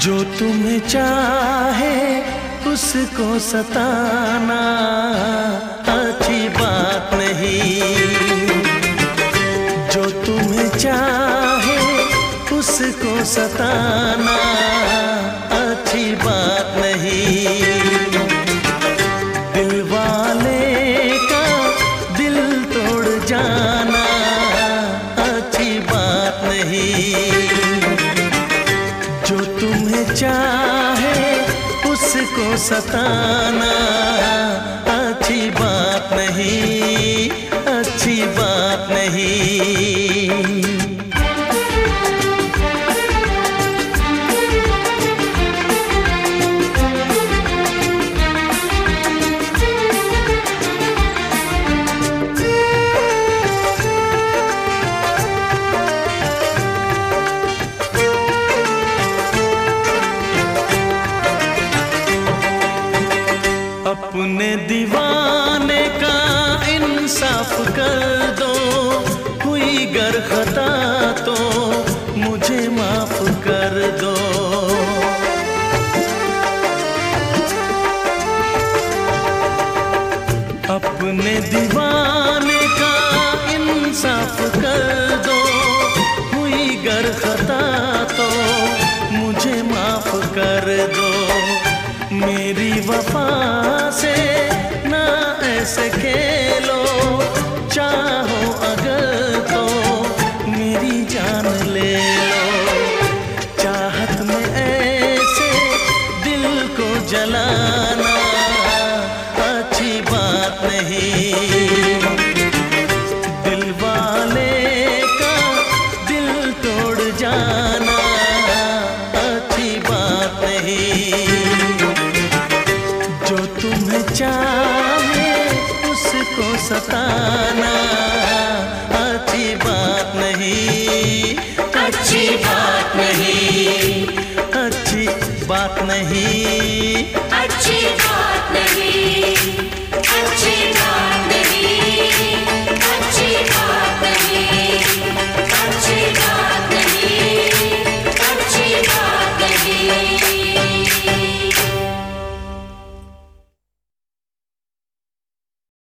जो तुम्हें चाहे उसको सताना अच्छी बात नहीं। जो तुम्हें चाहे उसको सताना अच्छी बात नहीं। दिल वाले का दिल तोड़ जाना अच्छी बात नहीं। जो तुम्हें चाहे उसको सताना अच्छी बात नहीं, अच्छी बात नहीं। अपने दीवाने का इंसाफ कर दो, हुई गर खता तो मुझे माफ कर दो। अपने दीवाने का इंसाफ कर दो, हुई गर खता तो मुझे माफ कर दो। मेरी वफा से ना ऐसे खेलो, चाहो अगर तो मेरी जान ले लो। चाहत में ऐसे दिल को जलाना अच्छी बात नहीं। दिल वाले का दिल तोड़ जाना अच्छी बात नहीं। जो तुम्हें चाहे उसको सताना अच्छी बात नहीं, अच्छी बात नहीं, अच्छी बात नहीं।